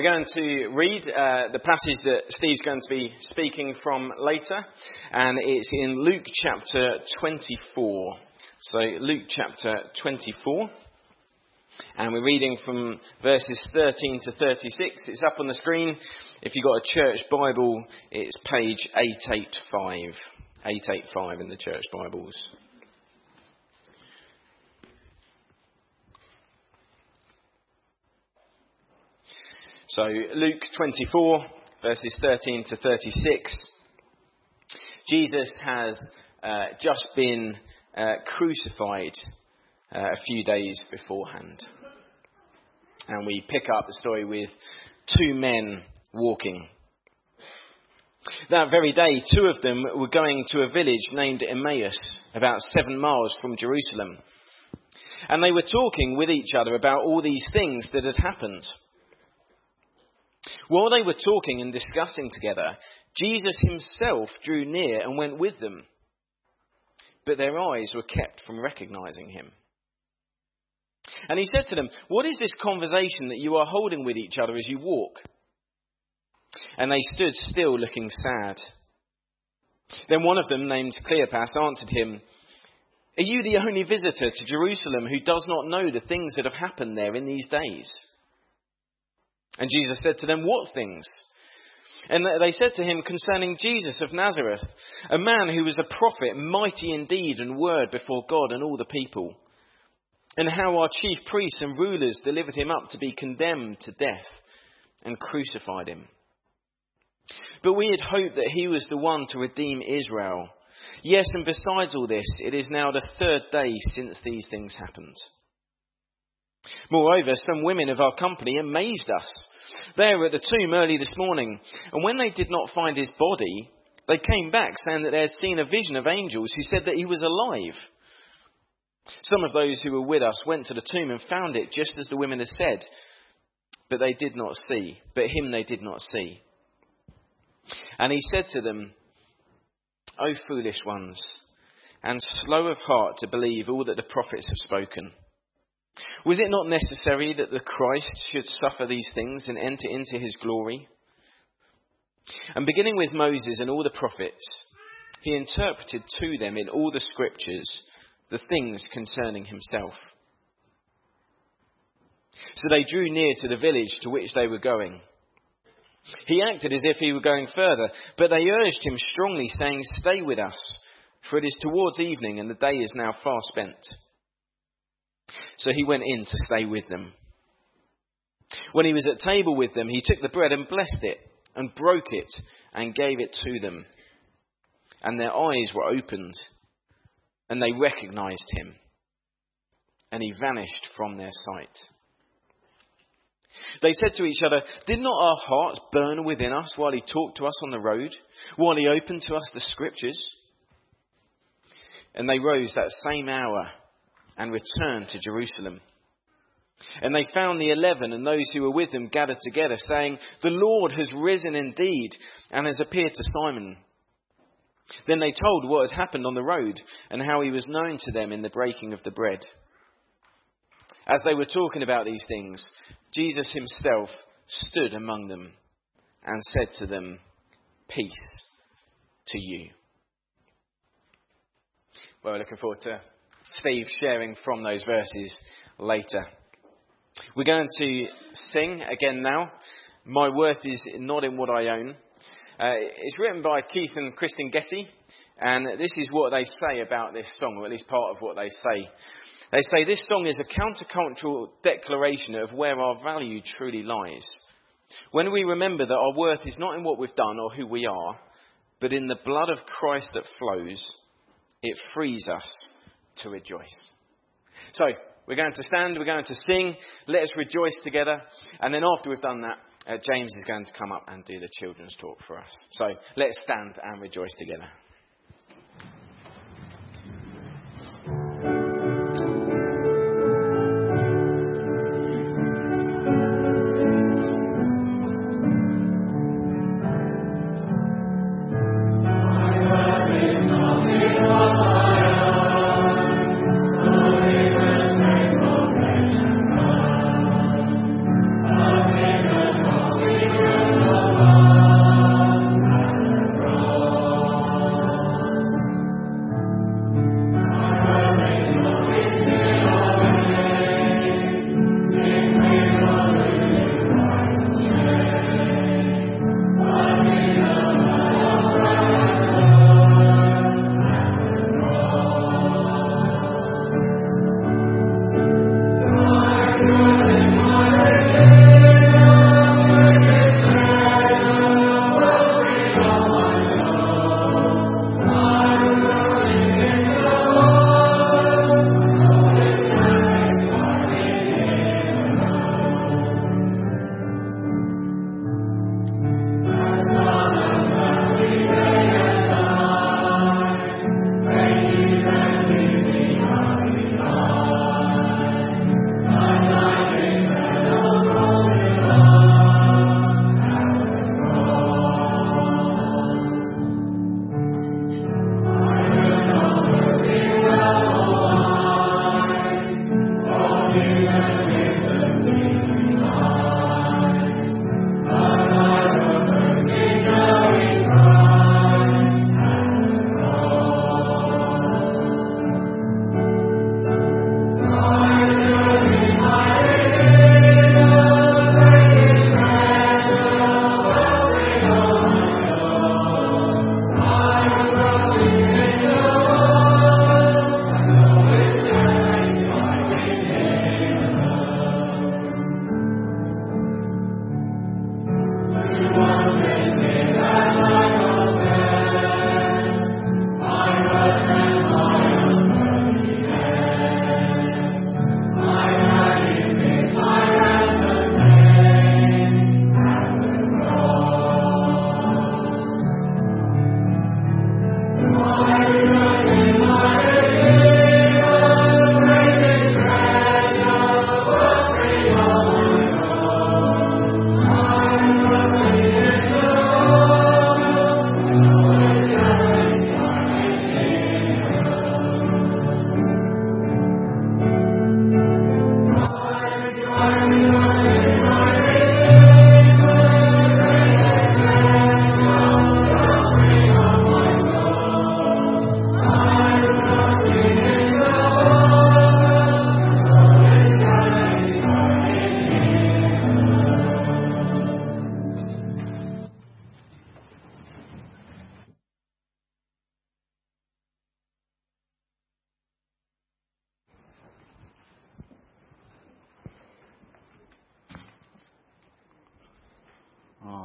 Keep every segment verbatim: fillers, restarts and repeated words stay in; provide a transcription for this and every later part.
we're going to read uh, the passage that Steve's going to be speaking from later, and it's in Luke chapter twenty-four. So Luke chapter twenty-four, and we're reading from verses thirteen to thirty-six. It's up on the screen. If you've got a church Bible, it's page eight eighty-five. eight eighty-five in the church Bibles. So Luke twenty-four, verses thirteen to thirty-six. Jesus has uh, just been uh, crucified uh, a few days beforehand. And we pick up the story with two men walking. That very day, two of them were going to a village named Emmaus, about seven miles from Jerusalem. And they were talking with each other about all these things that had happened. While they were talking and discussing together, Jesus himself drew near and went with them. But their eyes were kept from recognizing him. And he said to them, "What is this conversation that you are holding with each other as you walk?" And they stood still, looking sad. Then one of them, named Cleopas, answered him, "Are you the only visitor to Jerusalem who does not know the things that have happened there in these days?" And Jesus said to them, "What things?" And they said to him, "Concerning Jesus of Nazareth, a man who was a prophet, mighty in deed and word before God and all the people. And how our chief priests and rulers delivered him up to be condemned to death and crucified him. But we had hoped that he was the one to redeem Israel. Yes, and besides all this, it is now the third day since these things happened. Moreover, some women of our company amazed us. They were at the tomb early this morning, and when they did not find his body, they came back saying that they had seen a vision of angels who said that he was alive. Some of those who were with us went to the tomb and found it just as the women had said, but they did not see, but him they did not see." And he said to them, "O foolish ones, and slow of heart to believe all that the prophets have spoken. Was it not necessary that the Christ should suffer these things and enter into his glory?" And beginning with Moses and all the prophets, he interpreted to them in all the scriptures the things concerning himself. So they drew near to the village to which they were going. He acted as if he were going further, but they urged him strongly, saying, "Stay with us, for it is towards evening and the day is now far spent." So he went in to stay with them. When he was at table with them, he took the bread and blessed it and broke it and gave it to them. And their eyes were opened and they recognized him, and he vanished from their sight. They said to each other, "Did not our hearts burn within us while he talked to us on the road, while he opened to us the scriptures?" And they rose that same hour and returned to Jerusalem. And they found the eleven and those who were with them gathered together, saying, "The Lord has risen indeed and has appeared to Simon." Then they told what had happened on the road and how he was known to them in the breaking of the bread. As they were talking about these things, Jesus himself stood among them and said to them, "Peace to you." Well, we're looking forward to Steve sharing from those verses later. We're going to sing again now. "My Worth is Not in What I Own." Uh, it's written by Keith and Kristen Getty, and this is what they say about this song, or at least part of what they say. They say this song is a countercultural declaration of where our value truly lies. When we remember that our worth is not in what we've done or who we are, but in the blood of Christ that flows, it frees us to rejoice. So, we're going to stand, we're going to sing, let us rejoice together, and then after we've done that, uh, James is going to come up and do the children's talk for us. So, let's stand and rejoice together. Thank you.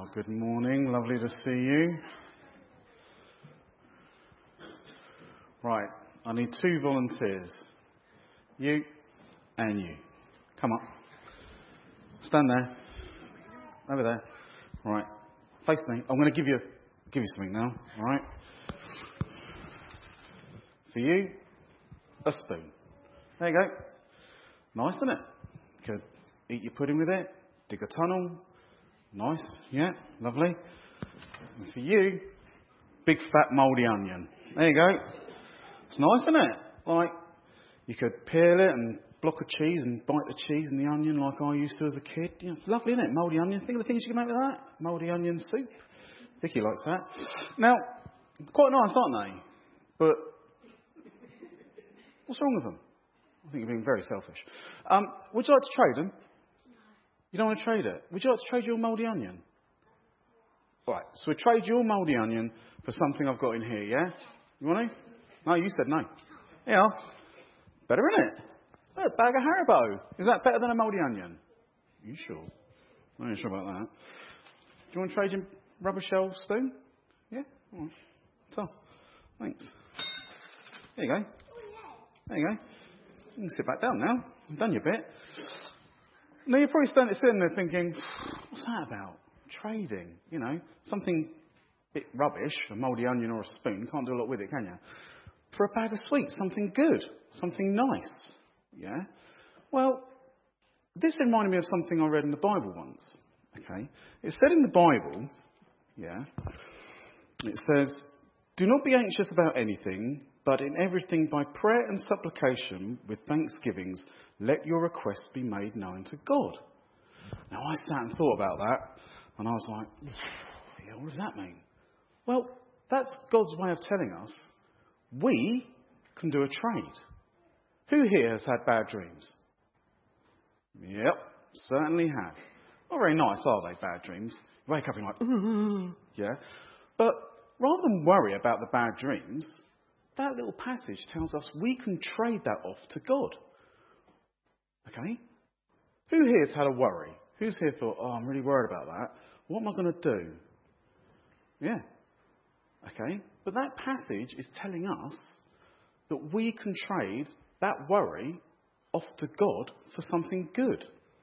Good morning. Lovely to see you. Right, I need two volunteers. You and you. Come up. Stand there. Over there. Right. Face me. I'm going to give you give you something now. All right. For you, a spoon. There you go. Nice, isn't it? Could eat your pudding with it. Dig a tunnel. Nice. Yeah. Lovely. And for you, big fat mouldy onion. There you go. It's nice, isn't it? Like, you could peel it and block a cheese and bite the cheese and the onion like I used to as a kid. You know, it's lovely, isn't it? Mouldy onion. Think of the things you can make with that. Mouldy onion soup. Vicky likes that. Now, quite nice, aren't they? But what's wrong with them? I think you're being very selfish. Um, would you like to trade them? You don't want to trade it? Would you like to trade your mouldy onion? All right, so we trade your mouldy onion for something I've got in here, yeah? You want to? No, you said no. Yeah. Better, isn't it? A bag of Haribo. Is that better than a mouldy onion? Are you sure? I'm not sure about that. Do you want to trade your rubber shell spoon? Yeah? All right. So, thanks. There you go. There you go. You can sit back down now. You've done your bit. Now, you're probably standing sitting there thinking, what's that about? Trading, you know, something a bit rubbish, a mouldy onion or a spoon. You can't do a lot with it, can you? For a bag of sweets, something good, something nice. Yeah? Well, this reminded me of something I read in the Bible once. Okay? It said in the Bible, yeah, it says, do not be anxious about anything, but in everything by prayer and supplication with thanksgivings, let your requests be made known to God. Now, I sat and thought about that, and I was like, yeah, what does that mean? Well, that's God's way of telling us we can do a trade. Who here has had bad dreams? Yep, certainly have. Not very nice, are they, bad dreams? You wake up and you're like, yeah. But rather than worry about the bad dreams, that little passage tells us we can trade that off to God. Okay? Who here has had a worry? Who's here thought, oh, I'm really worried about that. What am I going to do? Yeah. Okay? But that passage is telling us that we can trade that worry off to God for something good.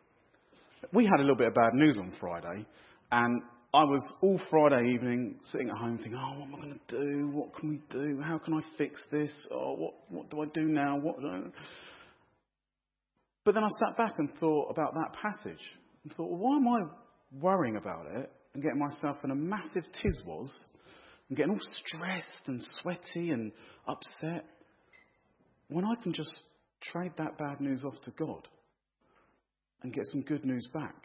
We had a little bit of bad news on Friday, and I was all Friday evening sitting at home thinking, oh, what am I going to do? What can we do? How can I fix this? Oh, what, what do I do now? What do I... But then I sat back and thought about that passage and thought, well, why am I worrying about it and getting myself in a massive tizwas and getting all stressed and sweaty and upset when I can just trade that bad news off to God and get some good news back?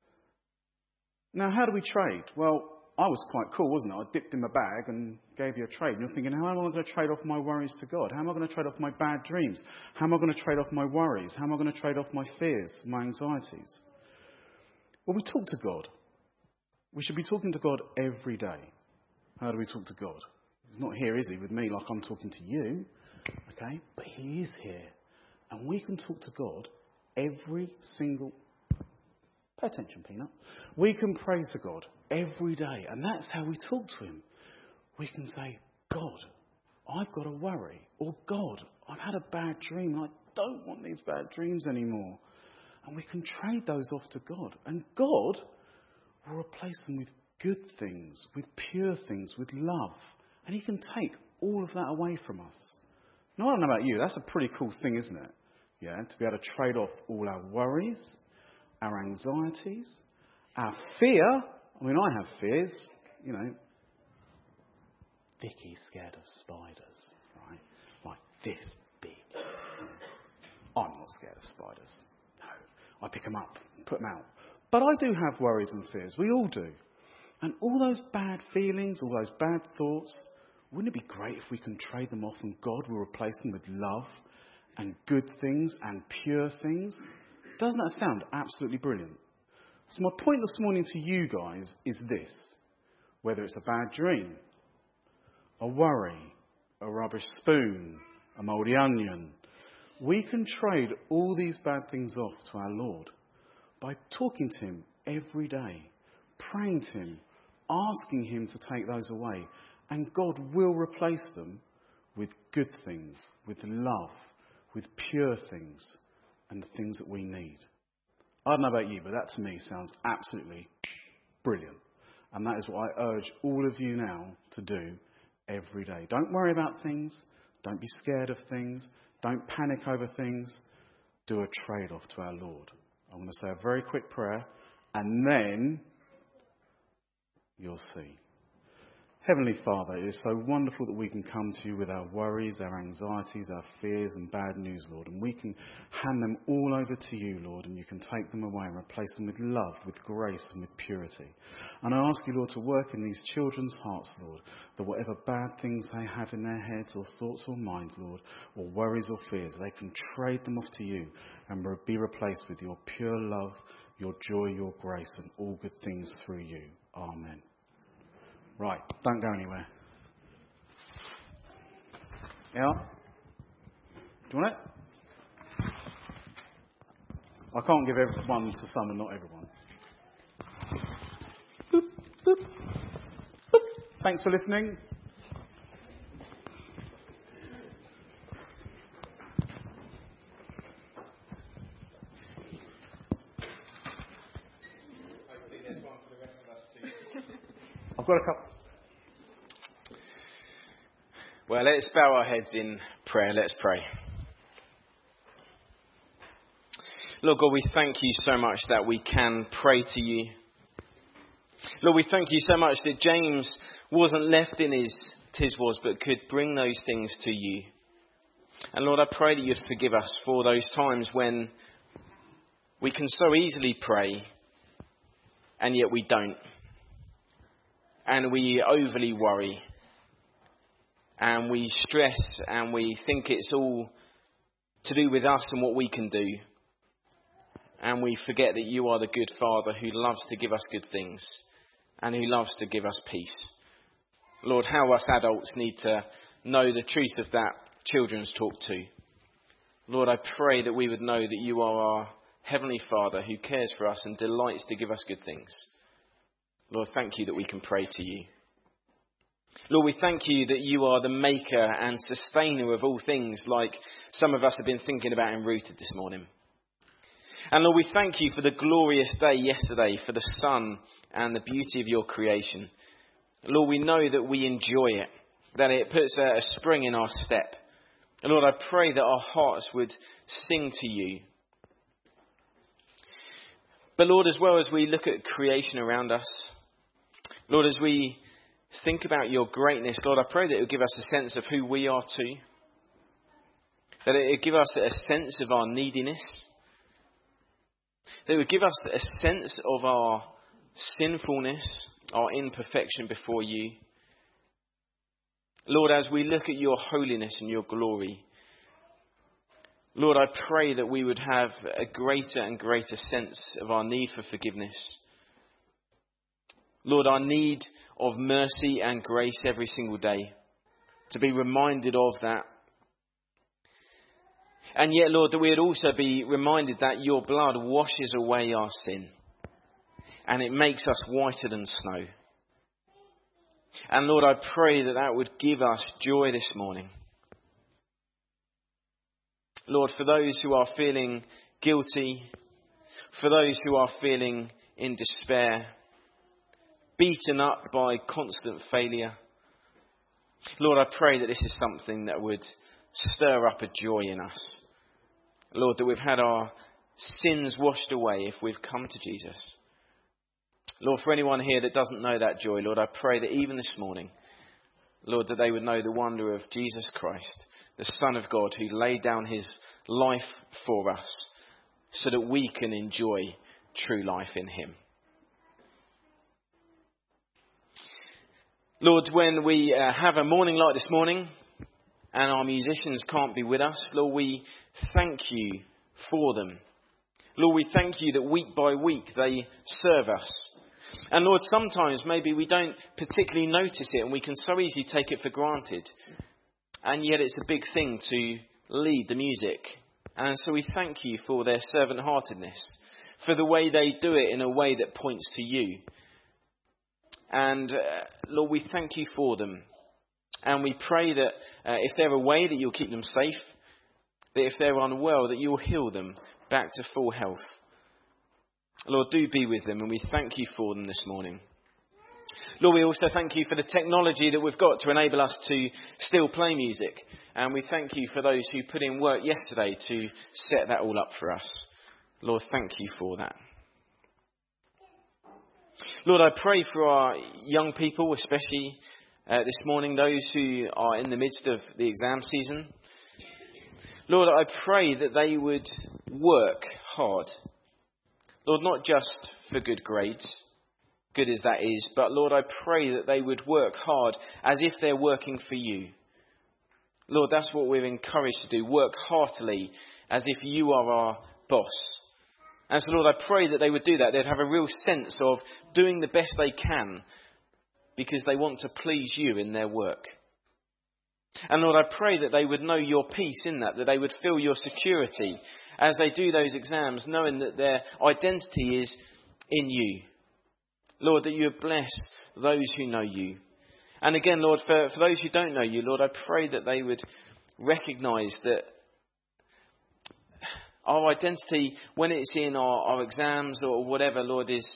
Now, how do we trade? Well, I was quite cool, wasn't I? I dipped in my bag and gave you a trade. And you're thinking, how am I going to trade off my worries to God? How am I going to trade off my bad dreams? How am I going to trade off my worries? How am I going to trade off my fears, my anxieties? Well, we talk to God. We should be talking to God every day. How do we talk to God? He's not here, is he, with me like I'm talking to you. Okay? But he is here. And we can talk to God every single... Pay attention, Peanut. We can pray to God every day. And that's how we talk to him. We can say, God, I've got a worry. Or God, I've had a bad dream. And I don't want these bad dreams anymore. And we can trade those off to God. And God will replace them with good things, with pure things, with love. And he can take all of that away from us. Now, I don't know about you. That's a pretty cool thing, isn't it? Yeah, to be able to trade off all our worries, our anxieties, our fear. I mean, I have fears, you know. Vicky's scared of spiders, right? Like this big. I'm not scared of spiders. No. I pick them up, put them out. But I do have worries and fears. We all do. And all those bad feelings, all those bad thoughts, wouldn't it be great if we can trade them off and God will replace them with love and good things and pure things? Doesn't that sound absolutely brilliant? So my point this morning to you guys is this. Whether it's a bad dream, a worry, a rubbish spoon, a mouldy onion, we can trade all these bad things off to our Lord by talking to him every day, praying to him, asking him to take those away. And God will replace them with good things, with love, with pure things, and the things that we need. I don't know about you, but that to me sounds absolutely brilliant. And that is what I urge all of you now to do every day. Don't worry about things. Don't be scared of things. Don't panic over things. Do a trade-off to our Lord. I'm going to say a very quick prayer, and then you'll see. Heavenly Father, it is so wonderful that we can come to you with our worries, our anxieties, our fears and bad news, Lord. And we can hand them all over to you, Lord, and you can take them away and replace them with love, with grace and with purity. And I ask you, Lord, to work in these children's hearts, Lord, that whatever bad things they have in their heads or thoughts or minds, Lord, or worries or fears, they can trade them off to you and be replaced with your pure love, your joy, your grace, and all good things through you. Amen. Right, don't go anywhere. Yeah? Do you want it? I can't give everyone to some and not everyone. Boop, boop, boop. Thanks for listening. I've got a couple. Well, let's bow our heads in prayer. Let's pray. Lord God, we thank you so much that we can pray to you. Lord, we thank you so much that James wasn't left in his tiswas, but could bring those things to you. And Lord, I pray that you'd forgive us for those times when we can so easily pray and yet we don't. And we overly worry. And we stress and we think it's all to do with us and what we can do. And we forget that you are the good Father who loves to give us good things and who loves to give us peace. Lord, how us adults need to know the truth of that children's talk too. Lord, I pray that we would know that you are our Heavenly Father who cares for us and delights to give us good things. Lord, thank you that we can pray to you. Lord, we thank you that you are the maker and sustainer of all things, like some of us have been thinking about in Rooted this morning. And Lord, we thank you for the glorious day yesterday, for the sun and the beauty of your creation. Lord, we know that we enjoy it, that it puts a, a spring in our step. And Lord, I pray that our hearts would sing to you. But Lord, as well as we look at creation around us, Lord, as we think about your greatness, Lord, I pray that it will give us a sense of who we are too. That it will give us a sense of our neediness. That it will give us a sense of our sinfulness, our imperfection before you. Lord, as we look at your holiness and your glory, Lord, I pray that we would have a greater and greater sense of our need for forgiveness. Lord, our need of mercy and grace every single day. To be reminded of that. And yet, Lord, that we would also be reminded that your blood washes away our sin. And it makes us whiter than snow. And Lord, I pray that that would give us joy this morning. Lord, for those who are feeling guilty, for those who are feeling in despair, beaten up by constant failure, Lord, I pray that this is something that would stir up a joy in us. Lord, that we've had our sins washed away if we've come to Jesus. Lord, for anyone here that doesn't know that joy, Lord, I pray that even this morning, Lord, that they would know the wonder of Jesus Christ, the Son of God, who laid down his life for us so that we can enjoy true life in him. Lord, when we uh, have a morning like this morning and our musicians can't be with us, Lord, we thank you for them. Lord, we thank you that week by week they serve us. And Lord, sometimes maybe we don't particularly notice it and we can so easily take it for granted. And yet it's a big thing to lead the music. And so we thank you for their servant-heartedness, for the way they do it in a way that points to you. And uh, Lord, we thank you for them. And we pray that uh, if they're away, that you'll keep them safe. That if they're unwell, that you'll heal them back to full health. Lord, do be with them, and we thank you for them this morning. Lord, we also thank you for the technology that we've got to enable us to still play music. And we thank you for those who put in work yesterday to set that all up for us. Lord, thank you for that. Lord, I pray for our young people, especially uh, this morning, those who are in the midst of the exam season. Lord, I pray that they would work hard. Lord, not just for good grades, good as that is, but Lord, I pray that they would work hard as if they're working for you. Lord, that's what we're encouraged to do. Work heartily as if you are our boss. And so, Lord, I pray that they would do that. They'd have a real sense of doing the best they can because they want to please you in their work. And Lord, I pray that they would know your peace in that, that they would feel your security as they do those exams, knowing that their identity is in you. Lord, that you would bless those who know you. And again, Lord, for, for those who don't know you, Lord, I pray that they would recognise that our identity, when it's in our, our exams or whatever, Lord, is...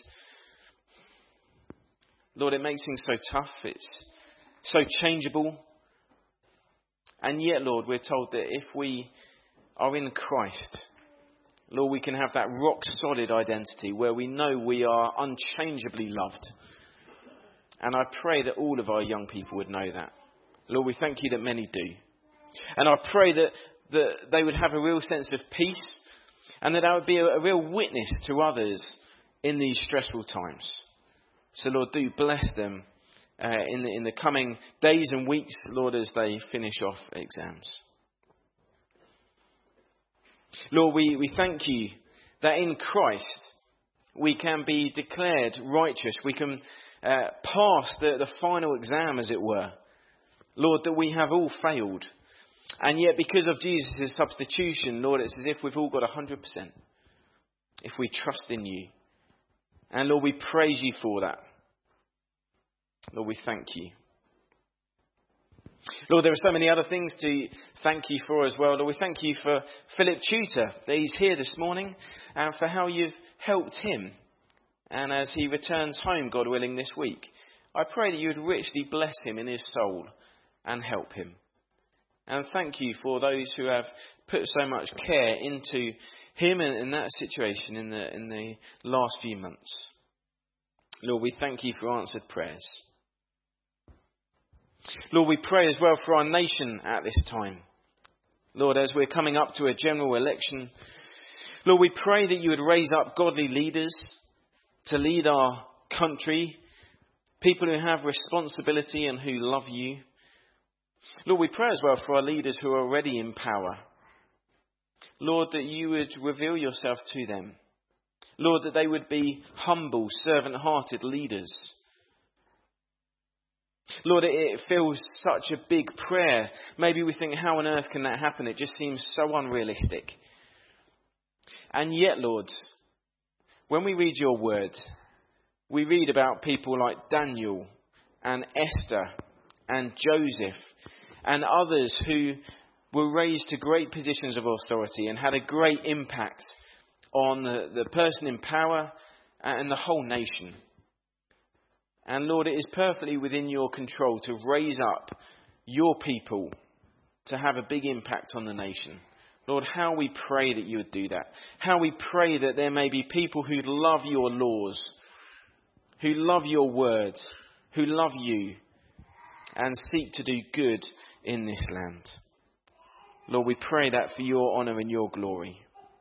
Lord, it makes things so tough. It's so changeable. And yet, Lord, we're told that if we are in Christ, Lord, we can have that rock-solid identity where we know we are unchangeably loved. And I pray that all of our young people would know that. Lord, we thank you that many do. And I pray that, that they would have a real sense of peace and that that would be a, a real witness to others in these stressful times. So, Lord, do bless them uh, in, the, in the coming days and weeks, Lord, as they finish off exams. Lord, we, we thank you that in Christ we can be declared righteous. We can uh, pass the, the final exam, as it were. Lord, that we have all failed. And yet because of Jesus' substitution, Lord, it's as if we've all got one hundred percent. If we trust in you. And Lord, we praise you for that. Lord, we thank you. Lord, there are so many other things to thank you for as well. Lord, we thank you for Philip Tudor, that he's here this morning, and for how you've helped him. And as he returns home, God willing, this week, I pray that you would richly bless him in his soul and help him. And thank you for those who have put so much care into him and in that situation in the in the last few months. Lord, we thank you for answered prayers. Lord, we pray as well for our nation at this time. Lord, as we're coming up to a general election, Lord, we pray that you would raise up godly leaders to lead our country, people who have responsibility and who love you. Lord, we pray as well for our leaders who are already in power. Lord, that you would reveal yourself to them. Lord, that they would be humble, servant-hearted leaders. Lord, it feels such a big prayer. Maybe we think, how on earth can that happen? It just seems so unrealistic. And yet, Lord, when we read your word, we read about people like Daniel and Esther and Joseph and others who were raised to great positions of authority and had a great impact on the, the person in power and the whole nation. And Lord, it is perfectly within your control to raise up your people to have a big impact on the nation. Lord, how we pray that you would do that. How we pray that there may be people who love your laws, who love your word, who love you and seek to do good in this land. Lord, we pray that for your honour and your glory.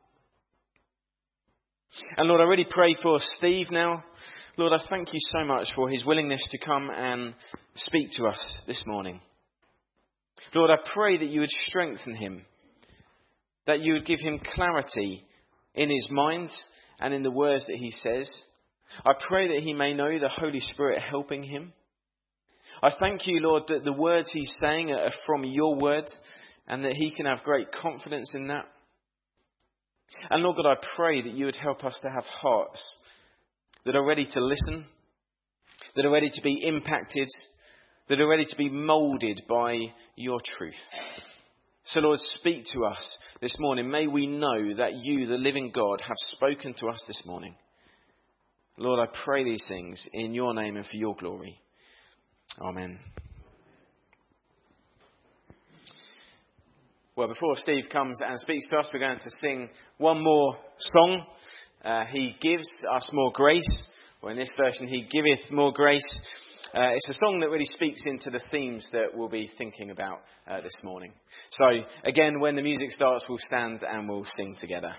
And Lord, I really pray for Steve now. Lord, I thank you so much for his willingness to come and speak to us this morning. Lord, I pray that you would strengthen him, that you would give him clarity in his mind and in the words that he says. I pray that he may know the Holy Spirit helping him. I thank you, Lord, that the words he's saying are from your word and that he can have great confidence in that. And Lord God, I pray that you would help us to have hearts that are ready to listen, that are ready to be impacted, that are ready to be moulded by your truth. So Lord, speak to us this morning. May we know that you, the living God, have spoken to us this morning. Lord, I pray these things in your name and for your glory. Amen. Well, before Steve comes and speaks to us, we're going to sing one more song. Uh, he gives us more grace. Or in this version, he giveth more grace. Uh, it's a song that really speaks into the themes that we'll be thinking about uh, this morning. So, again, when the music starts, we'll stand and we'll sing together.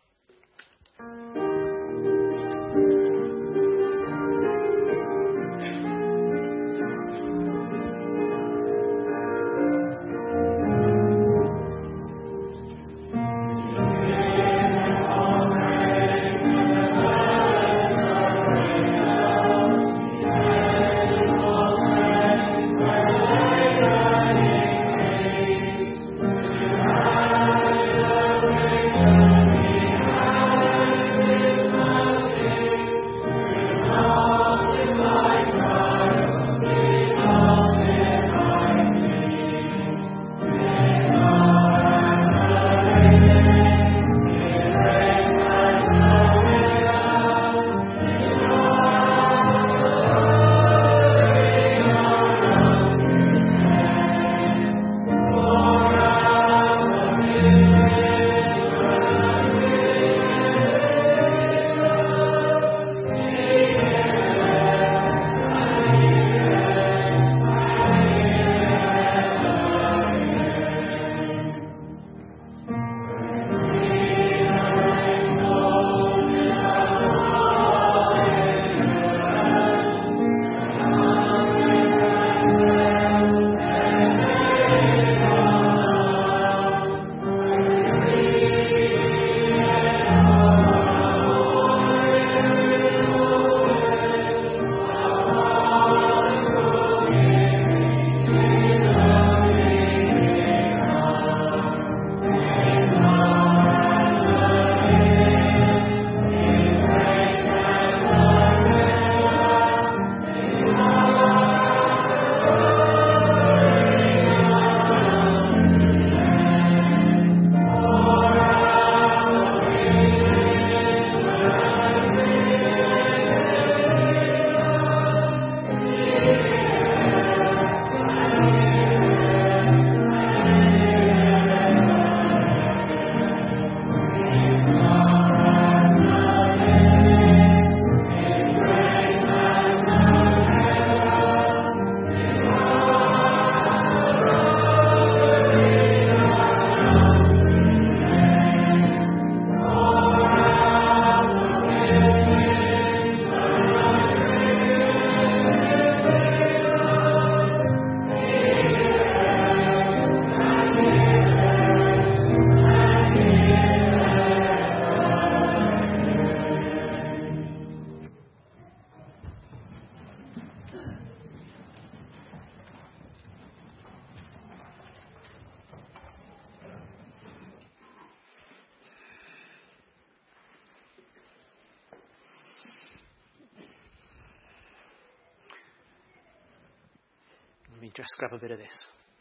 Let me just grab a bit of this.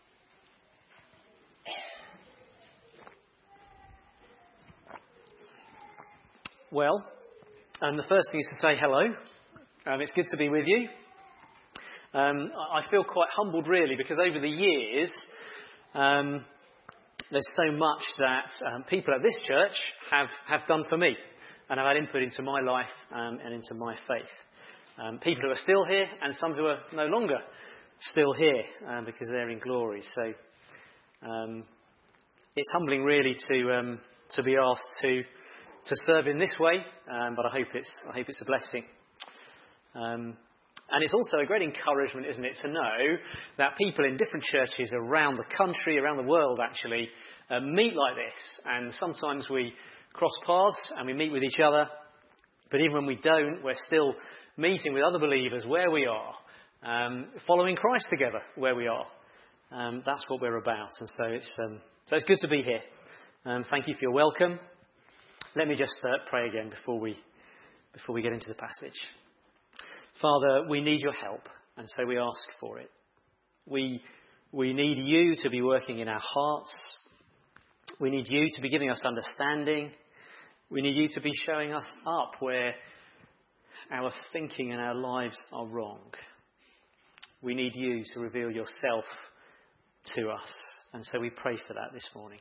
Well, um, the first thing is to say hello. Um, it's good to be with you. Um, I feel quite humbled, really, because over the years, um, there's so much that um, people at this church have, have done for me and have had input into my life um, and into my faith. Um, people who are still here and some who are no longer still here um, because they're in glory. So um, it's humbling, really, to um, to be asked to to serve in this way, um, but I hope it's I hope it's a blessing. Um, and it's also a great encouragement, isn't it, to know that people in different churches around the country, around the world, actually uh, meet like this. And sometimes we cross paths and we meet with each other, but even when we don't, we're still meeting with other believers where we are. Um, following Christ together where we are. Um, that's what we're about. And so it's um, so it's good to be here. Um, thank you for your welcome. Let me just uh, pray again before we before we get into the passage. Father, we need your help, and so we ask for it. We, we need you to be working in our hearts. We need you to be giving us understanding. We need you to be showing us up where our thinking and our lives are wrong. We need you to reveal yourself to us. And so we pray for that this morning.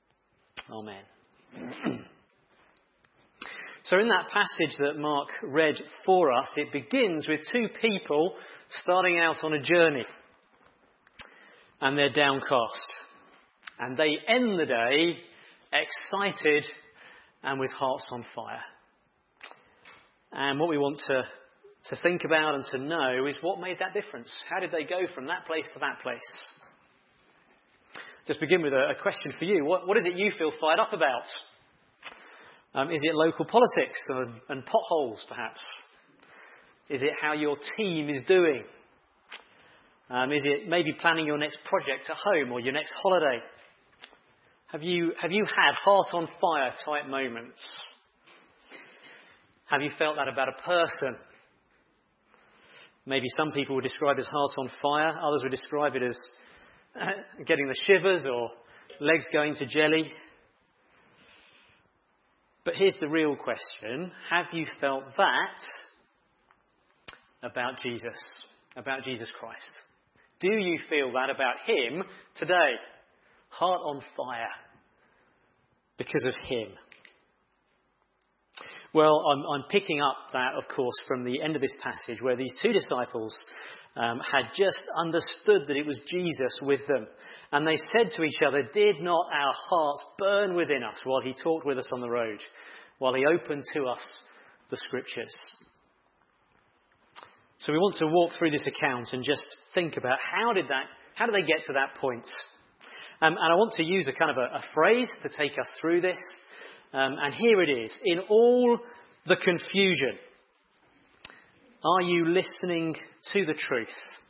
Amen. So in that passage that Mark read for us, it begins with two people starting out on a journey. And they're downcast. And they end the day excited and with hearts on fire. And what we want to, to think about and to know is what made that difference. How did they go from that place to that place? Just begin with a, a question for you. What, what is it you feel fired up about? Um, is it local politics and, and potholes, perhaps? Is it how your team is doing? Um, is it maybe planning your next project at home or your next holiday? Have you, have you had heart-on-fire type moments? Have you felt that about a person? Maybe some people would describe it as heart on fire. Others would describe it as getting the shivers or legs going to jelly. But here's the real question. Have you felt that about Jesus, about Jesus Christ? Do you feel that about him today? Heart on fire because of him. Well, I'm, I'm picking up that, of course, from the end of this passage where these two disciples um, had just understood that it was Jesus with them. And they said to each other, "Did not our hearts burn within us while he talked with us on the road, while he opened to us the scriptures?" So we want to walk through this account and just think about how did that, how did they get to that point? Um, and I want to use a kind of a, a phrase to take us through this. Um, and here it is. In all the confusion, are you listening to the truth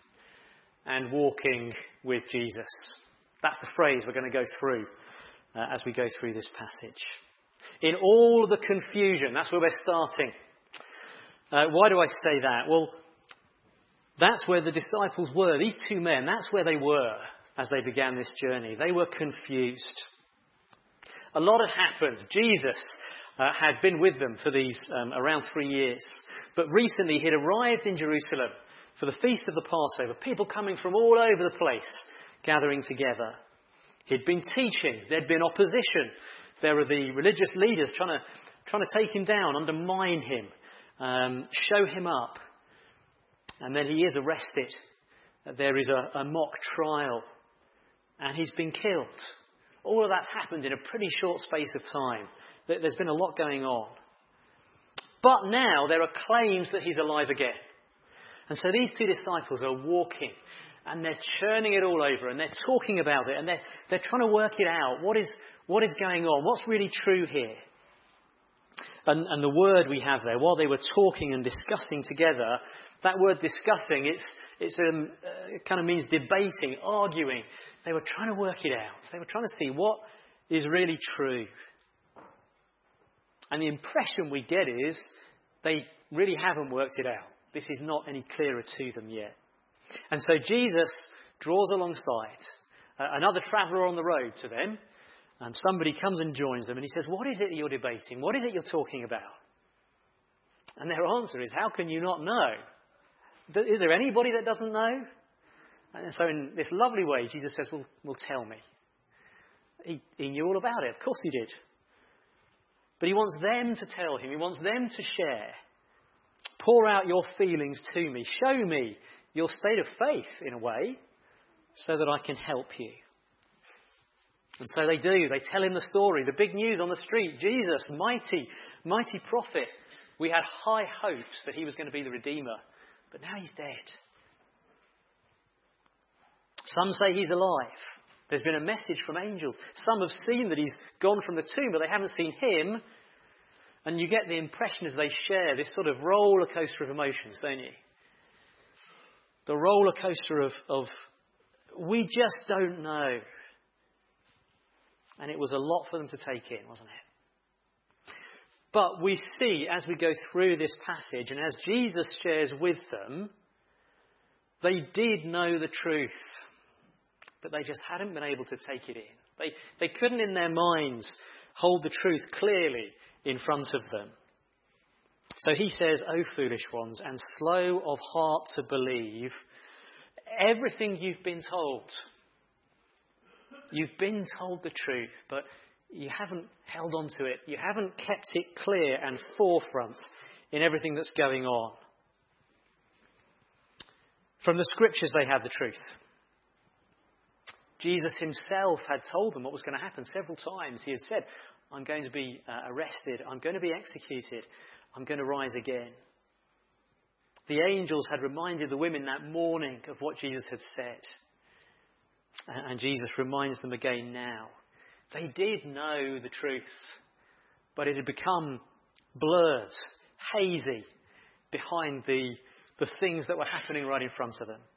and walking with Jesus? That's the phrase we're going to go through uh, as we go through this passage. In all the confusion, that's where we're starting. Uh, why do I say that? Well, that's where the disciples were. These two men, that's where they were as they began this journey. They were confused. A lot had happened. Jesus uh, had been with them for these um, around three years. But recently he'd arrived in Jerusalem for the feast of the Passover. People coming from all over the place, gathering together. He'd been teaching. There'd been opposition. There were the religious leaders trying to, trying to take him down, undermine him, um, show him up. And then he is arrested. There is a, a mock trial. And he's been killed. All of that's happened in a pretty short space of time. There's been a lot going on. But now there are claims that he's alive again. And so these two disciples are walking and they're churning it all over and they're talking about it and they're, they're trying to work it out. What is, what is going on? What's really true here? And, and the word we have there, while they were talking and discussing together, that word discussing, it's, it's um, uh, it kind of means debating, arguing. They were trying to work it out. They were trying to see what is really true. And the impression we get is they really haven't worked it out. This is not any clearer to them yet. And so Jesus draws alongside uh, another traveller on the road to them. And somebody comes and joins them and he says, "What is it that you're debating? What is it you're talking about?" And their answer is, "How can you not know? Is there anybody that doesn't know?" And so in this lovely way, Jesus says, well, well tell me. He, he knew all about it. Of course he did. But he wants them to tell him. He wants them to share. Pour out your feelings to me. Show me your state of faith, in a way, so that I can help you. And so they do. They tell him the story. The big news on the street. Jesus, mighty, mighty prophet. We had high hopes that he was going to be the Redeemer. But now he's dead. Some say he's alive. There's been a message from angels. Some have seen that he's gone from the tomb, but they haven't seen him. And you get the impression as they share this sort of roller coaster of emotions, don't you? The roller coaster of, of we just don't know. And it was a lot for them to take in, wasn't it? But we see as we go through this passage and as Jesus shares with them, they did know the truth, but they just hadn't been able to take it in. They, they couldn't in their minds hold the truth clearly in front of them. So he says, "O foolish ones, and slow of heart to believe everything you've been told." You've been told the truth, but you haven't held on to it. You haven't kept it clear and forefront in everything that's going on. From the scriptures, they had the truth. Jesus himself had told them what was going to happen several times. He had said, "I'm going to be uh, arrested. I'm going to be executed. I'm going to rise again." The angels had reminded the women that morning of what Jesus had said. And Jesus reminds them again now. They did know the truth, but it had become blurred, hazy behind the, the things that were happening right in front of them.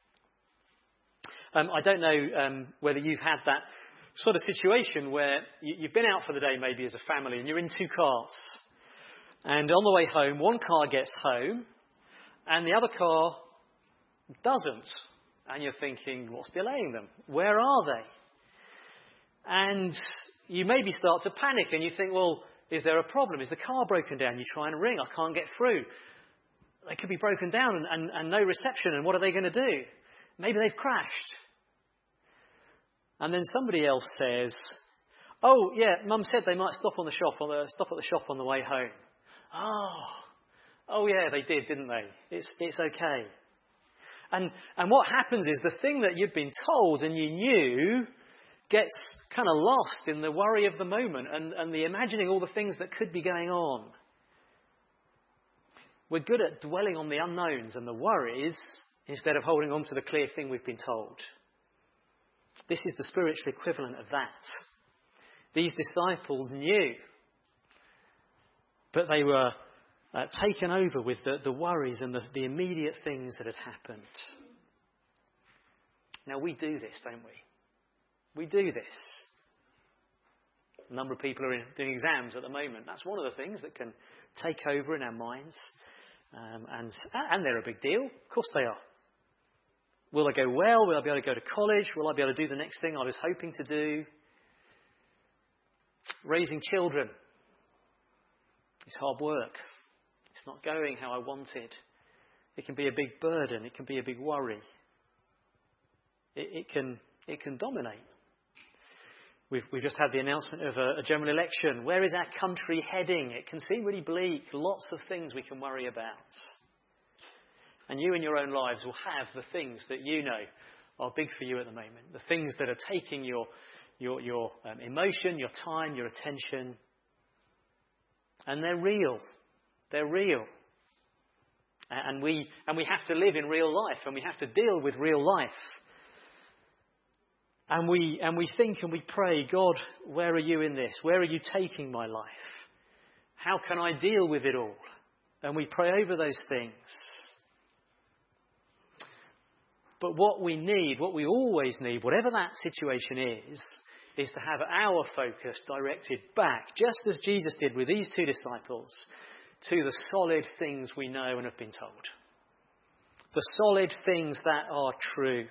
Um, I don't know um, whether you've had that sort of situation where you, you've been out for the day maybe as a family and you're in two cars. And on the way home, one car gets home and the other car doesn't. And you're thinking, what's delaying them? Where are they? And you maybe start to panic and you think, well, is there a problem? Is the car broken down? You try and ring. I can't get through. They could be broken down and, and, and no reception. And what are they going to do? Maybe they've crashed. And then somebody else says, "Oh, yeah, Mum said they might stop on the shop on the stop at the shop on the way home." Oh, oh yeah, they did, didn't they? It's it's okay. And and what happens is the thing that you'd been told and you knew gets kind of lost in the worry of the moment and, and the imagining all the things that could be going on. We're good at dwelling on the unknowns and the worries instead of holding on to the clear thing we've been told. This is the spiritual equivalent of that. These disciples knew, but they were uh, taken over with the, the worries and the, the immediate things that had happened. Now we do this, don't we? We do this. A number of people are in, doing exams at the moment. That's one of the things that can take over in our minds. Um, and, and they're a big deal. Of course they are. Will I go well? Will I be able to go to college? Will I be able to do the next thing I was hoping to do? Raising children. It's hard work. It's not going how I wanted. It can be a big burden. It can be a big worry. It, it can it can dominate. We've, we've just had the announcement of a, a general election. Where is our country heading? It can seem really bleak. Lots of things we can worry about. And you in your own lives will have the things that you know are big for you at the moment. The things that are taking your, your, your um, emotion, your time, your attention. And they're real. They're real. And we, and we have to live in real life. And we have to deal with real life. And we and we think and we pray, God, where are you in this? Where are you taking my life? How can I deal with it all? And we pray over those things. But what we need, what we always need, whatever that situation is, is to have our focus directed back, just as Jesus did with these two disciples, to the solid things we know and have been told. The solid things that are true.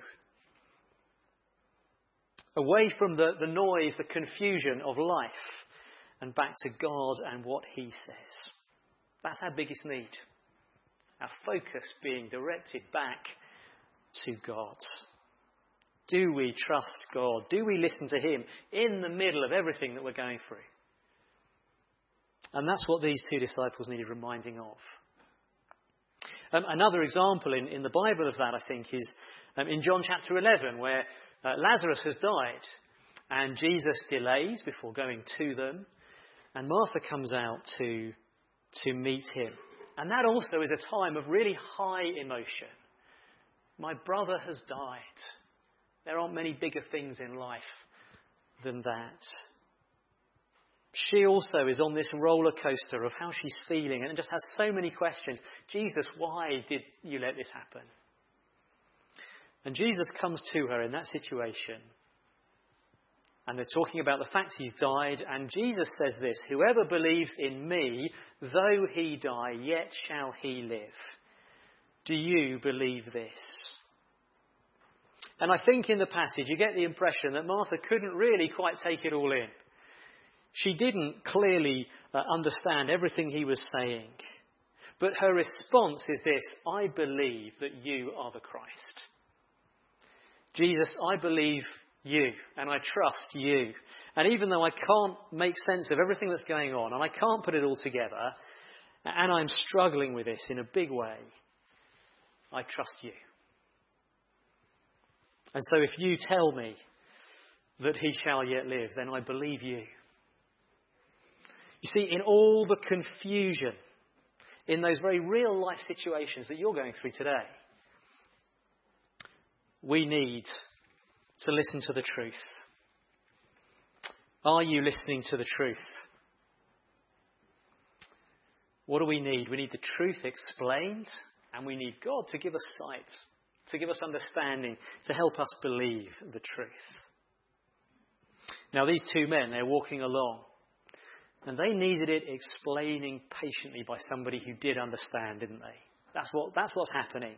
Away from the, the noise, the confusion of life, and back to God and what he says. That's our biggest need. Our focus being directed back to God. Do we trust God? Do we listen to him in the middle of everything that we're going through? And that's what these two disciples needed reminding of. Um, another example in, in the Bible of that, I think, is um, in John chapter eleven, where Uh, Lazarus has died and Jesus delays before going to them, and Martha comes out to, to meet him. And that also is a time of really high emotion. My brother has died. There aren't many bigger things in life than that. She also is on this roller coaster of how she's feeling and just has so many questions. Jesus, why did you let this happen? And Jesus comes to her in that situation And they're talking about the fact he's died. And Jesus says this, whoever believes in me, though he die, yet shall he live. Do you believe this? And I think in the passage you get the impression that Martha couldn't really quite take it all in. She didn't clearly uh, understand everything he was saying. But her response is this, I believe that you are the Christ. Jesus, I believe you and I trust you. And even though I can't make sense of everything that's going on and I can't put it all together, and I'm struggling with this in a big way, I trust you. And so if you tell me that he shall yet live, then I believe you. You see, in all the confusion, in those very real life situations that you're going through today, we need to listen to the truth. Are you listening to the truth? What do we need? We need the truth explained, and we need God to give us sight, to give us understanding, to help us believe the truth. Now, these two men, they're walking along, and they needed it explaining patiently by somebody who did understand, didn't they? That's what, that's what's happening.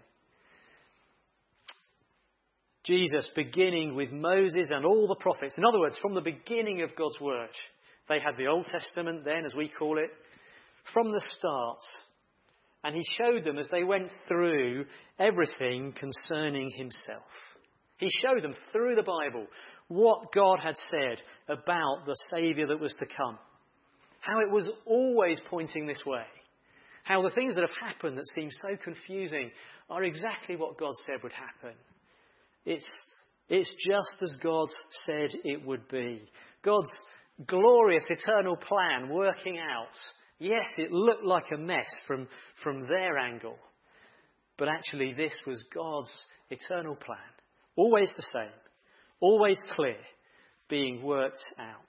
Jesus, beginning with Moses and all the prophets. In other words, from the beginning of God's word. They had the Old Testament then, as we call it, from the start. And he showed them as they went through everything concerning himself. He showed them through the Bible what God had said about the Saviour that was to come. How it was always pointing this way. How the things that have happened that seem so confusing are exactly what God said would happen. It's, it's just as God said it would be. God's glorious eternal plan working out. Yes, it looked like a mess from, from their angle. But actually this was God's eternal plan. Always the same. Always clear. Being worked out.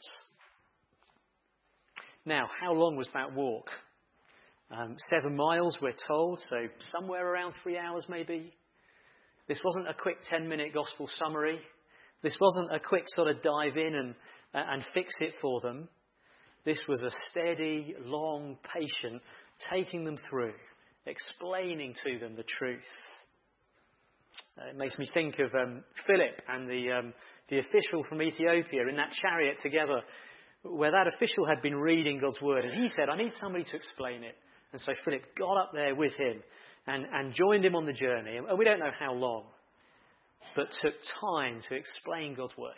Now, how long was that walk? Um, seven miles, we're told. So somewhere around three hours maybe. This wasn't a quick ten-minute gospel summary. This wasn't a quick sort of dive in and, uh, and fix it for them. This was a steady, long, patient, taking them through, explaining to them the truth. Uh, it makes me think of um, Philip and the, um, the official from Ethiopia in that chariot together, where that official had been reading God's word. And he said, I need somebody to explain it. And so Philip got up there with him and, and joined him on the journey. And we don't know how long, but took time to explain God's word.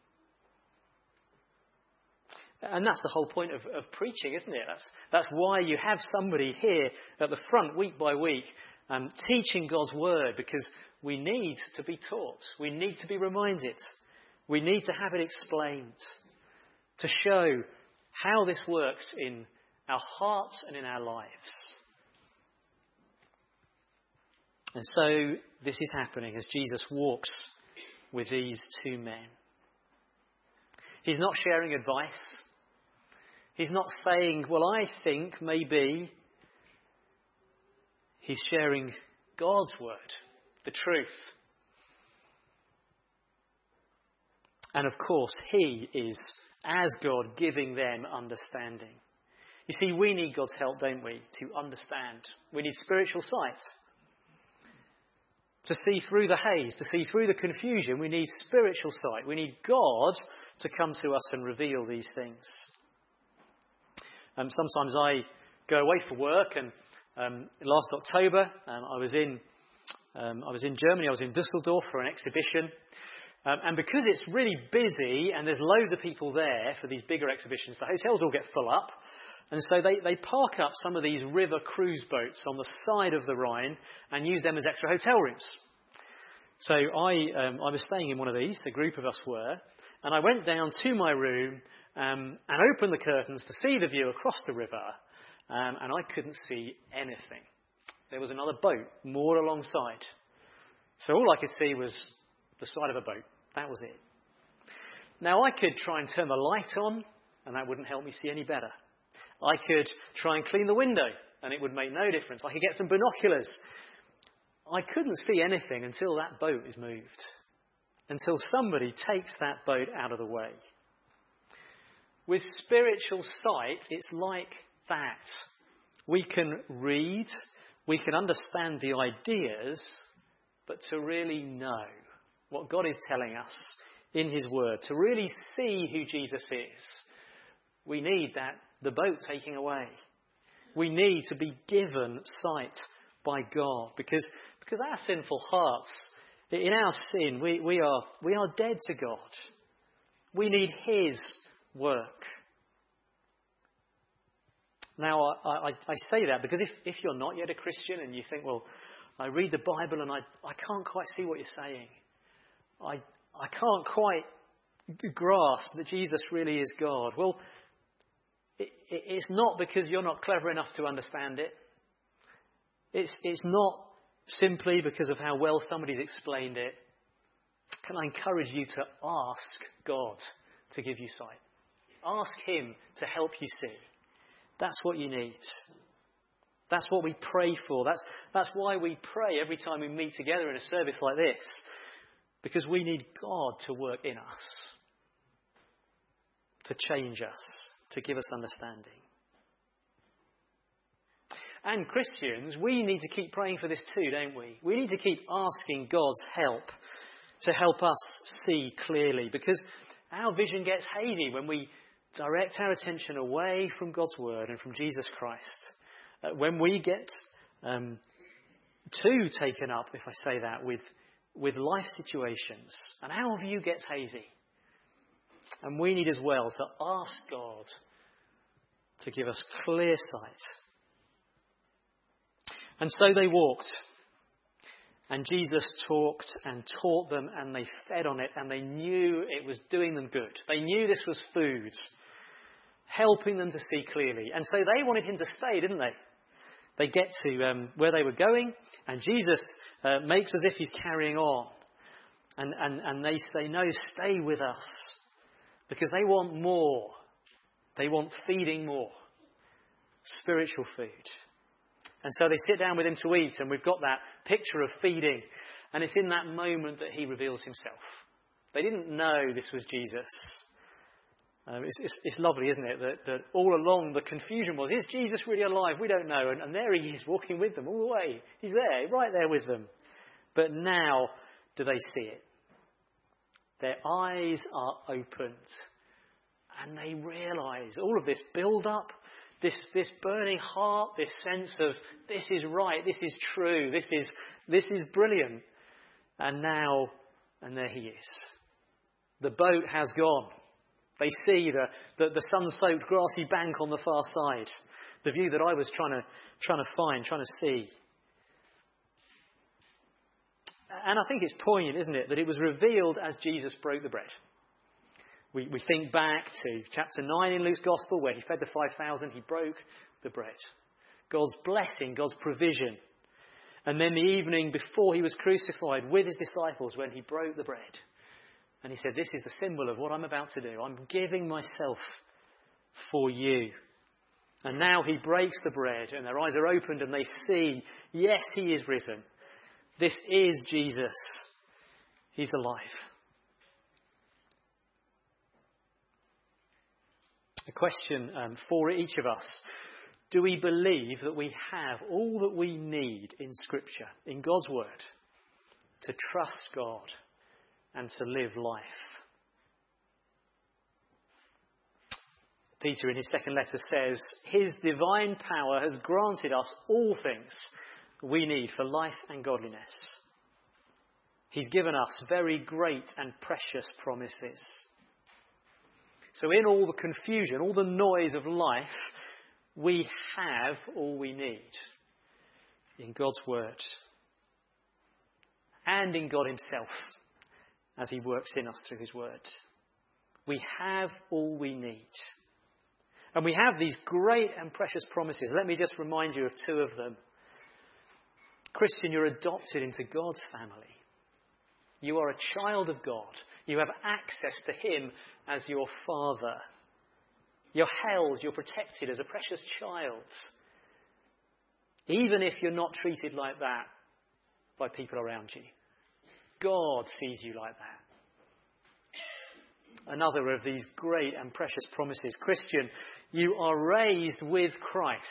And that's the whole point of, of preaching, isn't it? That's, that's why you have somebody here at the front week by week um, teaching God's word, because we need to be taught. We need to be reminded. We need to have it explained to show how this works in our hearts and in our lives. And so this is happening as Jesus walks with these two men. He's not sharing advice. He's not saying, well, I think maybe. He's sharing God's word, the truth. And of course, he is, as God, giving them understanding. You see, we need God's help, don't we, to understand. We need spiritual sight. To see through the haze, to see through the confusion, we need spiritual sight. We need God to come to us and reveal these things. Um, sometimes I go away for work, and um, last October um, I was in um, I was in Germany. I was in Düsseldorf for an exhibition, um, and because it's really busy and there's loads of people there for these bigger exhibitions, the hotels all get full up, and so they, they park up some of these river cruise boats on the side of the Rhine and use them as extra hotel rooms. So I um, I was staying in one of these. A group of us were, and I went down to my room. Um, and opened the curtains to see the view across the river, um, and I couldn't see anything. There was another boat moored alongside. So all I could see was the side of a boat. That was it. Now I could try and turn the light on, and that wouldn't help me see any better. I could try and clean the window, and it would make no difference. I could get some binoculars. I couldn't see anything until that boat is moved. Until somebody takes that boat out of the way. With spiritual sight, it's like that. We can read, we can understand the ideas, but to really know what God is telling us in his word, to really see who Jesus is, we need that the boat taking away. We need to be given sight by God, because, because our sinful hearts, in our sin, we, we are we are dead to God. We need his work. Now, I, I, I say that because if, if you're not yet a Christian and you think, well, I read the Bible and I, I can't quite see what you're saying. I, I can't quite grasp that Jesus really is God. Well, it, it, it's not because you're not clever enough to understand it. It's, it's not simply because of how well somebody's explained it. Can I encourage you to ask God to give you sight? Ask him to help you see. That's what you need. That's what we pray for. That's, that's why we pray every time we meet together in a service like this. Because we need God to work in us. To change us. To give us understanding. And Christians, we need to keep praying for this too, don't we? We need to keep asking God's help to help us see clearly. Because our vision gets hazy when we direct our attention away from God's word and from Jesus Christ. Uh, when we get um, too taken up, if I say that, with, with life situations, and our view gets hazy. And we need as well to ask God to give us clear sight. And so they walked. And Jesus talked and taught them, and they fed on it, and they knew it was doing them good. They knew this was food, helping them to see clearly. And so they wanted him to stay, didn't they? They get to um, where they were going, and Jesus uh, makes as if he's carrying on. And, and, and they say, no, stay with us. Because they want more. They want feeding more. Spiritual food. And so they sit down with him to eat, and we've got that picture of feeding. And it's in that moment that he reveals himself. They didn't know this was Jesus. Um, it's, it's, it's lovely, isn't it, that, that all along the confusion was, is Jesus really alive? We don't know. And, and there he is, walking with them all the way. He's there, right there with them. But now do they see it? Their eyes are opened. And they realise all of this build-up, This this burning heart, this sense of this is right, this is true, this is this is brilliant. And now, and there he is. The boat has gone. They see the, the, the sun-soaked grassy bank on the far side. The view that I was trying to trying to find, trying to see. And I think it's poignant, isn't it, that it was revealed as Jesus broke the bread. We, we think back to chapter nine in Luke's Gospel where he fed the five thousand, he broke the bread. God's blessing, God's provision. And then the evening before he was crucified with his disciples when he broke the bread. And he said, this is the symbol of what I'm about to do. I'm giving myself for you. And now he breaks the bread and their eyes are opened and they see, yes, he is risen. This is Jesus. He's alive. A question um, for each of us. Do we believe that we have all that we need in Scripture, in God's Word, to trust God and to live life? Peter in his second letter says, his divine power has granted us all things we need for life and godliness. He's given us very great and precious promises. So in all the confusion, all the noise of life, we have all we need in God's word and in God himself as he works in us through his word. We have all we need. And we have these great and precious promises. Let me just remind you of two of them. Christian, you're adopted into God's family. You are a child of God. You have access to him as your father. You're held, you're protected as a precious child. Even if you're not treated like that by people around you. God sees you like that. Another of these great and precious promises. Christian, you are raised with Christ.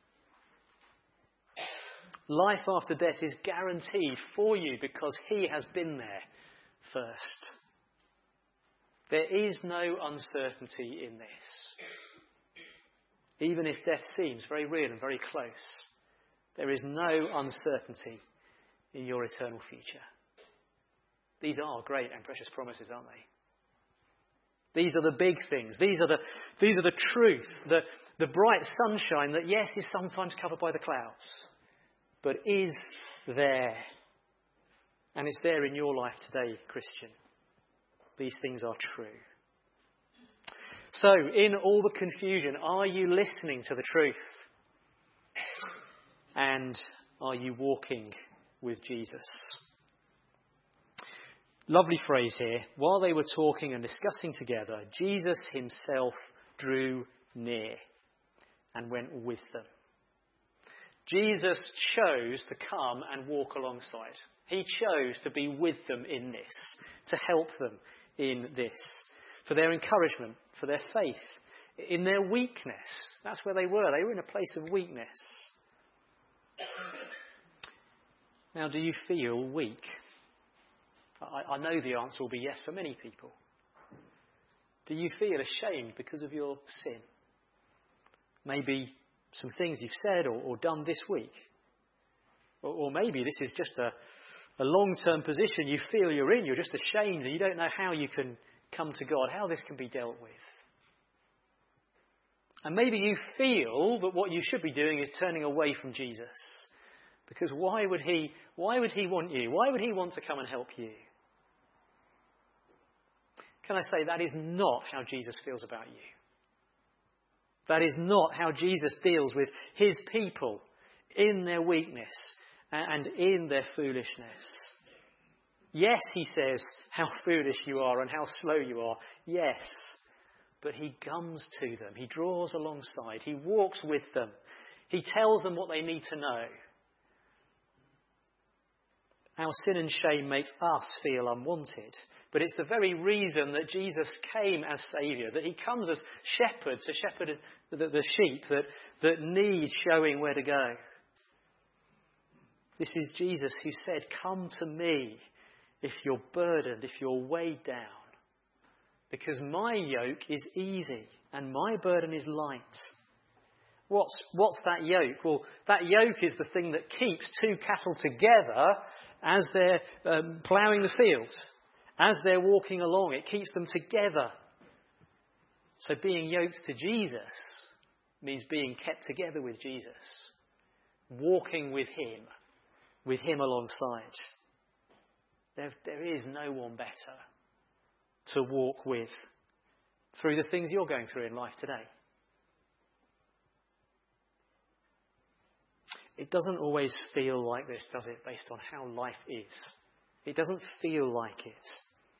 Life after death is guaranteed for you because he has been there first. There is no uncertainty in this. Even if death seems very real and very close, there is no uncertainty in your eternal future. These are great and precious promises, aren't they? These are the big things. These are the, these are the truth, the, the bright sunshine that, yes, is sometimes covered by the clouds, but is there. And it's there in your life today, Christian. These things are true. So, in all the confusion, are you listening to the truth? And are you walking with Jesus? Lovely phrase here. While they were talking and discussing together, Jesus himself drew near and went with them. Jesus chose to come and walk alongside. He chose to be with them in this, to help them in this, for their encouragement, for their faith, in their weakness. That's where they were. They were in a place of weakness. Now, do you feel weak? I, I know the answer will be yes for many people. Do you feel ashamed because of your sin? Maybe some things you've said or, or done this week. Or, or maybe this is just a, a long-term position you feel you're in. You're just ashamed and you don't know how you can come to God, how this can be dealt with. And maybe you feel that what you should be doing is turning away from Jesus. Because why would he, why would he want you? Why would he want to come and help you? Can I say that is not how Jesus feels about you? That is not how Jesus deals with his people in their weakness and in their foolishness. Yes, he says how foolish you are and how slow you are. Yes, but he comes to them. He draws alongside. He walks with them. He tells them what they need to know. Our sin and shame makes us feel unwanted. But it's the very reason that Jesus came as Saviour, that he comes as shepherd to shepherd the, the sheep that, that need showing where to go. This is Jesus who said, "Come to me if you're burdened, if you're weighed down, because my yoke is easy and my burden is light." What's, what's that yoke? Well, that yoke is the thing that keeps two cattle together as they're um, ploughing the fields. As they're walking along, it keeps them together. So being yoked to Jesus means being kept together with Jesus. Walking with him, with him alongside. There, there is no one better to walk with through the things you're going through in life today. It doesn't always feel like this, does it, based on how life is? It doesn't feel like it.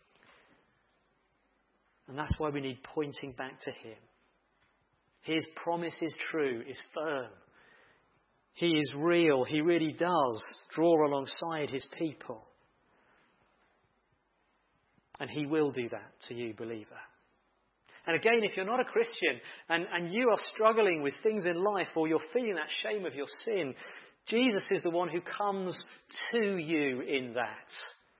And that's why we need pointing back to him. His promise is true, is firm. He is real. He really does draw alongside his people. And he will do that to you, believer. And again, if you're not a Christian and, and you are struggling with things in life or you're feeling that shame of your sin, Jesus is the one who comes to you in that.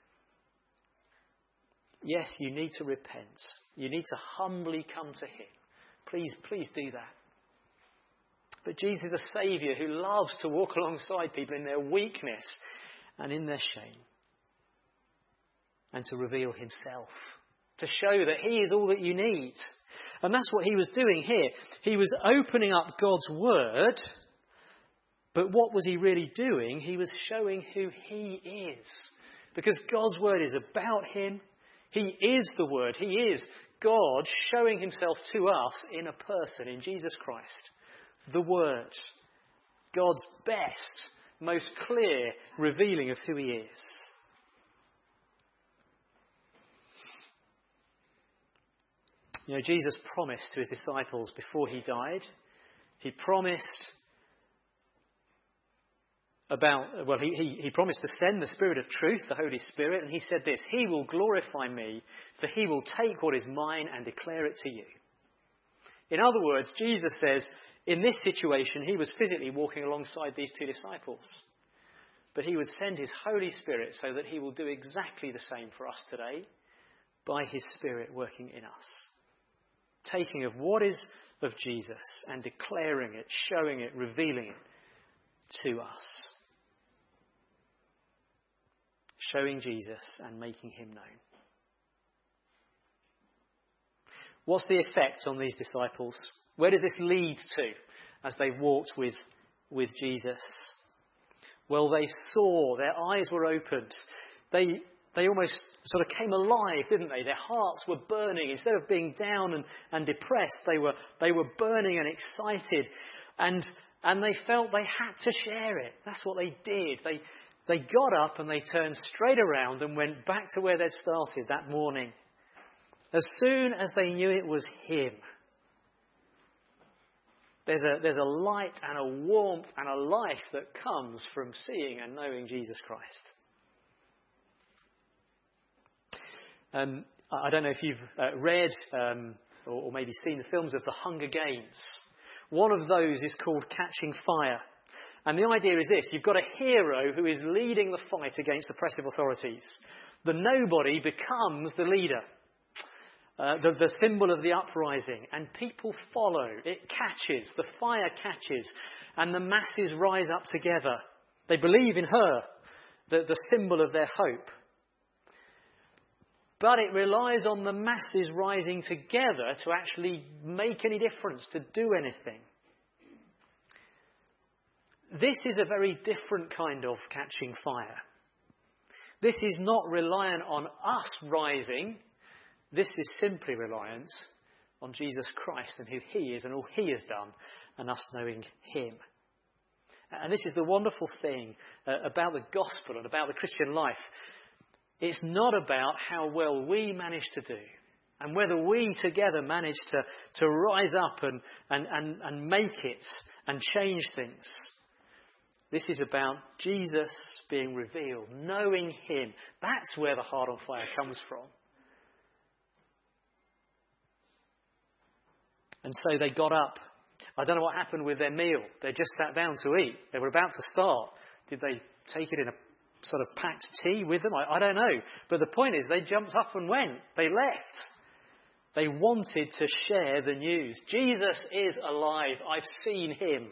Yes, you need to repent. You need to humbly come to him. Please, please do that. But Jesus is a Saviour who loves to walk alongside people in their weakness and in their shame. And to reveal himself. To show that he is all that you need. And that's what he was doing here. He was opening up God's word. But what was he really doing? He was showing who he is. Because God's word is about him. He is the word. He is God showing himself to us in a person, in Jesus Christ. The word. God's best, most clear revealing of who he is. You know, Jesus promised to his disciples before he died, he promised about, well, he, he, he promised to send the Spirit of truth, the Holy Spirit, and he said this: he will glorify me, for he will take what is mine and declare it to you. In other words, Jesus says, in this situation, he was physically walking alongside these two disciples. But he would send his Holy Spirit so that he will do exactly the same for us today, by his Spirit working in us. Taking of what is of Jesus and declaring it, showing it, revealing it to us. Showing Jesus and making him known. What's the effect on these disciples? Where does this lead to as they walked with, with Jesus? Well, they saw, their eyes were opened. They, they almost sort of came alive, didn't they? Their hearts were burning. Instead of being down and, and depressed, they were, they were burning and excited. And, and they felt they had to share it. That's what they did. They, they got up and they turned straight around and went back to where they'd started that morning. As soon as they knew it was him, there's a, there's a light and a warmth and a life that comes from seeing and knowing Jesus Christ. Um, I don't know if you've uh, read um, or, or maybe seen the films of the Hunger Games. One of those is called Catching Fire. And the idea is this: you've got a hero who is leading the fight against oppressive authorities. The nobody becomes the leader. Uh, the, the symbol of the uprising, and people follow. It catches, the fire catches, and the masses rise up together. They believe in her, the, the symbol of their hope. But it relies on the masses rising together to actually make any difference, to do anything. This is a very different kind of catching fire. This is not reliant on us rising. This is simply reliance on Jesus Christ and who he is and all he has done, and us knowing him. And this is the wonderful thing uh, about the gospel and about the Christian life. It's not about how well we manage to do and whether we together manage to, to rise up and, and, and, and make it and change things. This is about Jesus being revealed, knowing him. That's where the heart on fire comes from. And so they got up. I don't know what happened with their meal. They just sat down to eat. They were about to start. Did they take it in a sort of packed tea with them? I, I don't know. But the point is, they jumped up and went. They left. They wanted to share the news. Jesus is alive. I've seen him.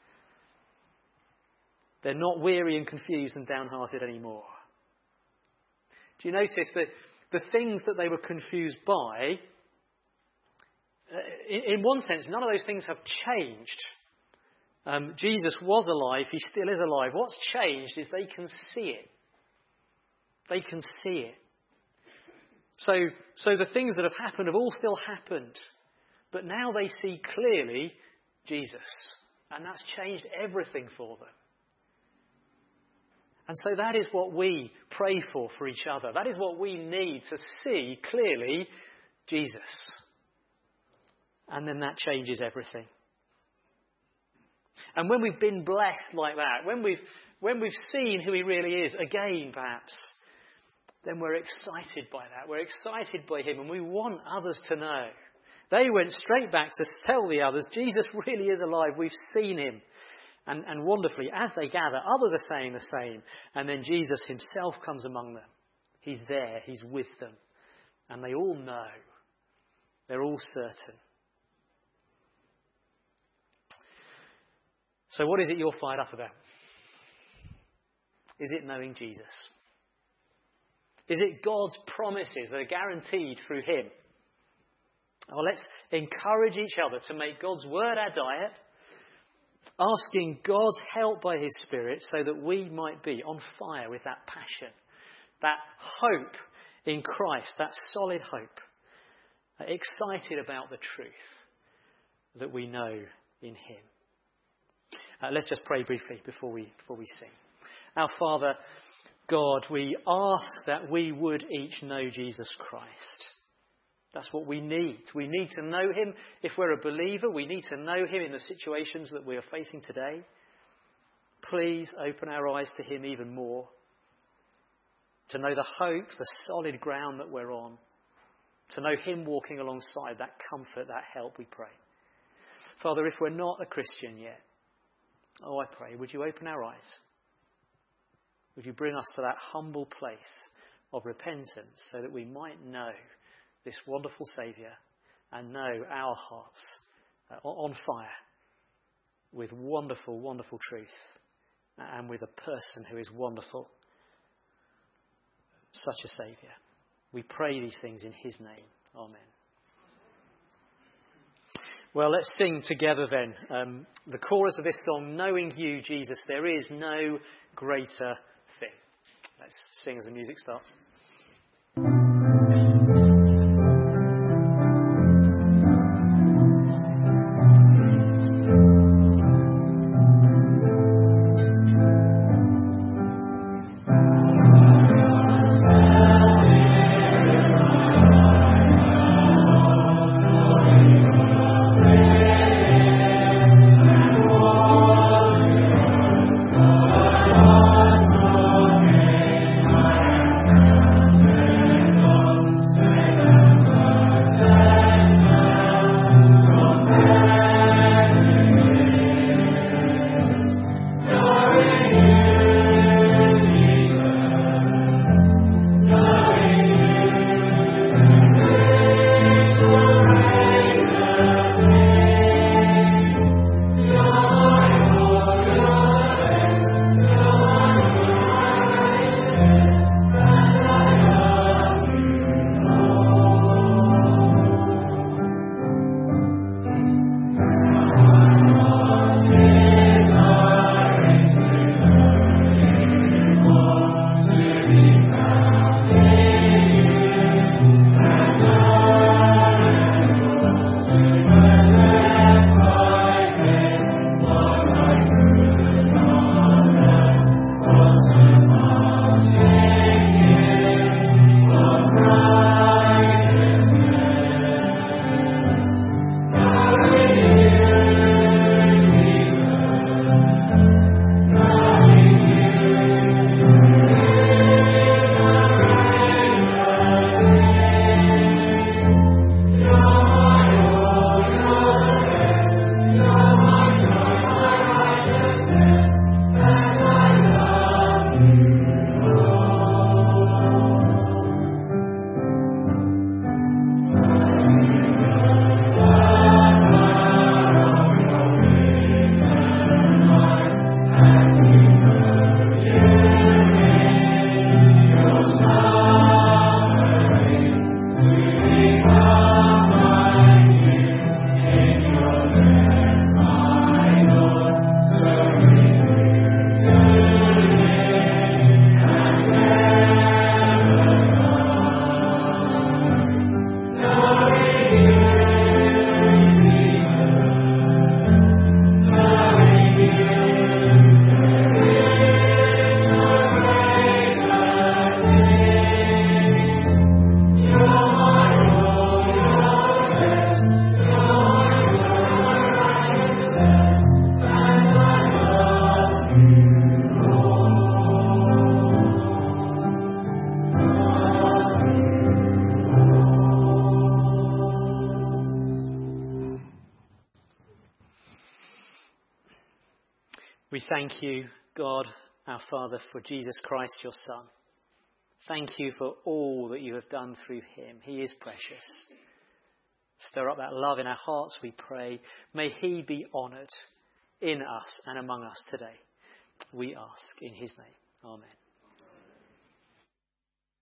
They're not weary and confused and downhearted anymore. Do you notice that the things that they were confused by, in one sense, none of those things have changed. Um, Jesus was alive. He still is alive. What's changed is they can see it. They can see it. So, so the things that have happened have all still happened. But now they see clearly Jesus. And that's changed everything for them. And so that is what we pray for for each other. That is what we need, to see clearly Jesus. And then that changes everything. And when we've been blessed like that, when we've, when we've seen who he really is, again perhaps, then we're excited by that. We're excited by him and we want others to know. They went straight back to tell the others, Jesus really is alive. We've seen him. And, and wonderfully, as they gather, others are saying the same. And then Jesus himself comes among them. He's there. He's with them. And they all know. They're all certain. So what is it you're fired up about? Is it knowing Jesus? Is it God's promises that are guaranteed through him? Well, let's encourage each other to make God's word our diet, asking God's help by his Spirit so that we might be on fire with that passion, that hope in Christ, that solid hope, excited about the truth that we know in him. Uh, let's just pray briefly before we before we sing. Our Father, God, we ask that we would each know Jesus Christ. That's what we need. We need to know him if we're a believer. We need to know him in the situations that we are facing today. Please open our eyes to him even more, to know the hope, the solid ground that we're on, to know him walking alongside, that comfort, that help, we pray. Father, if we're not a Christian yet, oh, I pray, would you open our eyes? Would you bring us to that humble place of repentance so that we might know this wonderful Saviour and know our hearts uh, on fire with wonderful, wonderful truth and with a person who is wonderful, such a Saviour. We pray these things in his name. Amen. Well, let's sing together then. Um, the chorus of this song, Knowing You, Jesus, there is no greater thing. Let's sing as the music starts. We thank you, God, our Father, for Jesus Christ, your Son. Thank you for all that you have done through him. He is precious. Stir up that love in our hearts, we pray. May he be honoured in us and among us today. We ask in his name. Amen.